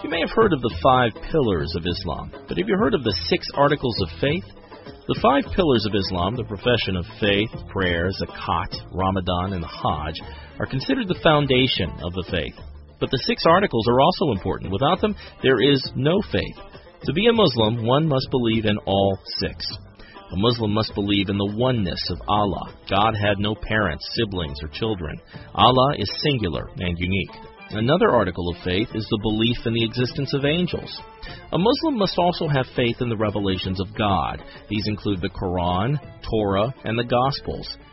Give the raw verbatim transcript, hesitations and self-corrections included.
You may have heard of the five pillars of Islam, but have you heard of the six articles of faith? The five pillars of Islam, the profession of faith, prayer, zakat, Ramadan, and the Hajj, are considered the foundation of the faith. But the six articles are also important. Without them, there is no faith. To be a Muslim, one must believe in all six. A Muslim must believe in the oneness of Allah. God had no parents, siblings, or children. Allah is singular and unique. Another article of faith is the belief in the existence of angels. A Muslim must also have faith in the revelations of God. These include the Quran, Torah, and the Gospels.